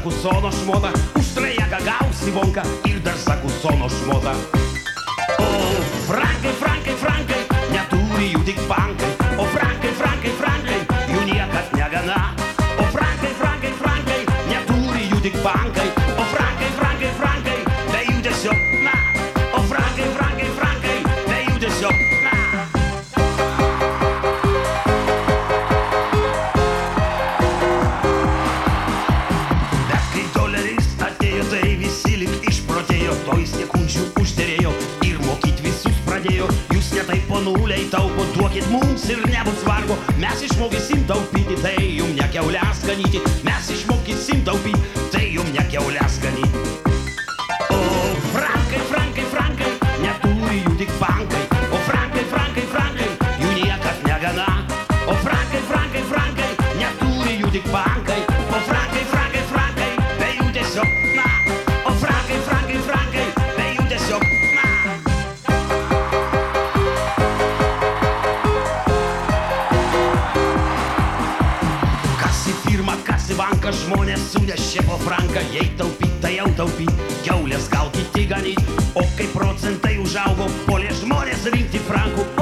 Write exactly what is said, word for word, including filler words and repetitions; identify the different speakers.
Speaker 1: Zakusono šmota, už trejaką gausi vonką ir dar Zakusono šmota. O, frankai, frankai, frankai, neturi jų tik bankai. O frankai, frankai, frankai, jų niekad negana. O frankai, frankai, frankai, neturi jų tik bankai. O frankai, frankai, frankai, be jų tiesiog na. O frankai, frankai, frankai, be jų tiesiog na. Bet kai doleris atėjo, tai visi lik išprotėjo. Toj sekundžių užderėjo ir mokyt visus pradėjo. Jūs ne taip po nuliai taupo, duokit mums ir nebus vargo. Mes išmokysim taupyti, tai jum ne kiaulės ganyti. Mes išmokysim taupyti, tai jum ne kiaulės ganyti. O frankai, frankai, frankai, neturi jų tik bankai. O frankai, frankai, frankai, jų niekad negana. O frankai, frankai, frankai, neturi jų tik bankai. O frankai, frankai, frankai, be jų tiesiog na. O frankai, frankai, frankai, be jų tiesiog na. Kas į firmą, kas į banką, žmonės sunešė po franką. Jei taupyt, tai jau taupyt, kiaulės gal kiti ganyt. O kai procentai užaugo, polė žmonės rinkti frankų.